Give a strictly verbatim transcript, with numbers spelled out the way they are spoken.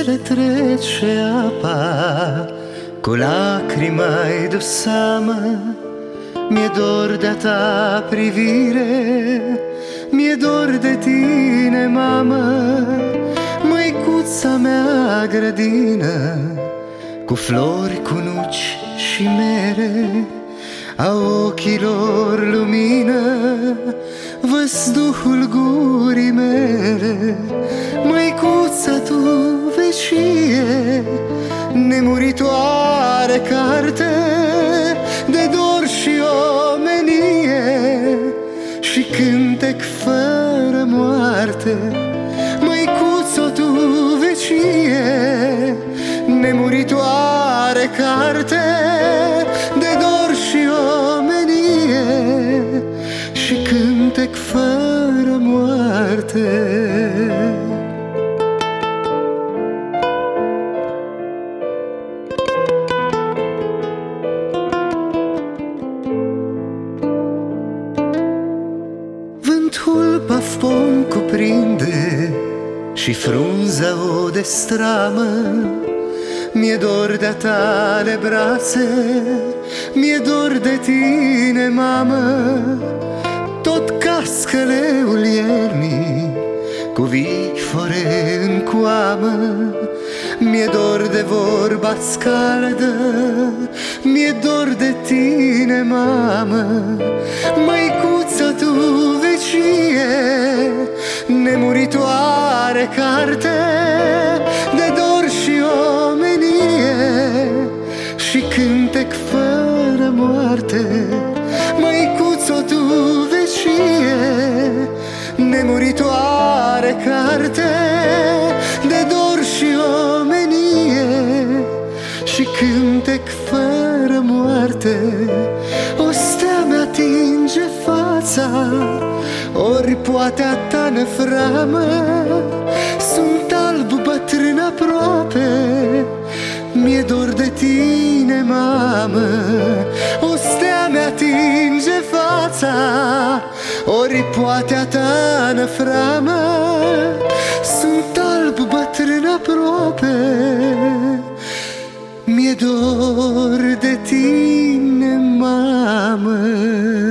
se trece apa cu lacrima-i de seamă. Mi-e dor de-a ta privire, mi-e dor de tine, mamă. Măicuța mea grădină, cu flori, cu nuci și mere, a ochilor lumină, văzduhul gurii mele. Măicuța tu vecie, nemuritoare carte de dor și omenie și cântec fără moarte. Măicuțo tu vecie, nemuritoare carte de dor și omenie și cântec fără moarte. Vântul pafon cuprinde și frunza o destramă. Mi-e dor de-a tale brațe, mi-e dor de tine, mamă. Tot cascăleul iernii cu vicfore în coamă. Mi-e dor de vorba-ți caldă, mi-e dor de tine, mamă. Măicuța tu vecie, nemuritoare carte de dor și omenie și cântec fără moarte. Măicuțo tu vecie, nemuritoare carte de dor și omenie și cântec fără moarte. O stea mi-atinge fața, ori poate a ta năframă. Sunt alb bătrân aproape, mi-e dor de tine, mamă. O stea mi-atinge fața, ori poate a ta năframă. Sunt alb bătrân aproape, mi-e dor de tine, mamă.